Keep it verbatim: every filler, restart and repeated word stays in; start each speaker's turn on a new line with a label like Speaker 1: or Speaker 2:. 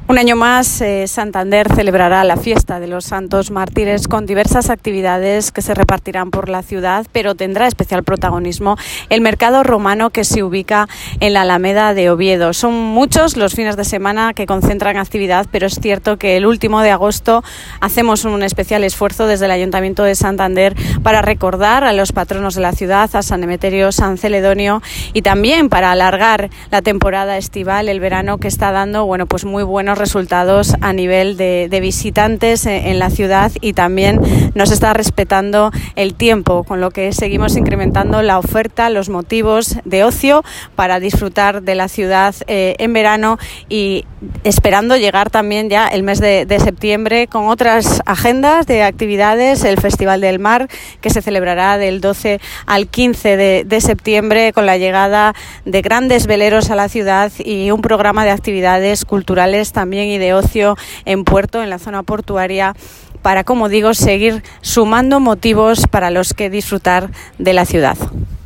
Speaker 1: Un año más, eh, Santander celebrará la fiesta de los Santos Mártires con diversas actividades que se repartirán por la ciudad, pero tendrá especial protagonismo el mercado romano que se ubica en la Alameda de Oviedo. Son muchos los fines de semana que concentran actividad, pero es cierto que el último de agosto hacemos un especial esfuerzo desde el Ayuntamiento de Santander para recordar a los patronos de la ciudad, a San Emeterio, San Celedonio, y también para alargar la temporada estival, el verano, que está dando bueno pues muy buenos resultados a nivel de, de visitantes en, en la ciudad, y también nos está respetando el tiempo, con lo que seguimos incrementando la oferta, los motivos de ocio para disfrutar de la ciudad eh, en verano, y esperando llegar también ya el mes de, de septiembre con otras agendas de actividades, el Festival del Mar, que se celebrará del doce al quince de, de septiembre, con la llegada de grandes veleros a la ciudad y un programa de actividades culturales también y de ocio en puerto, en la zona portuaria, para, como digo, seguir sumando motivos para los que disfrutar de la ciudad.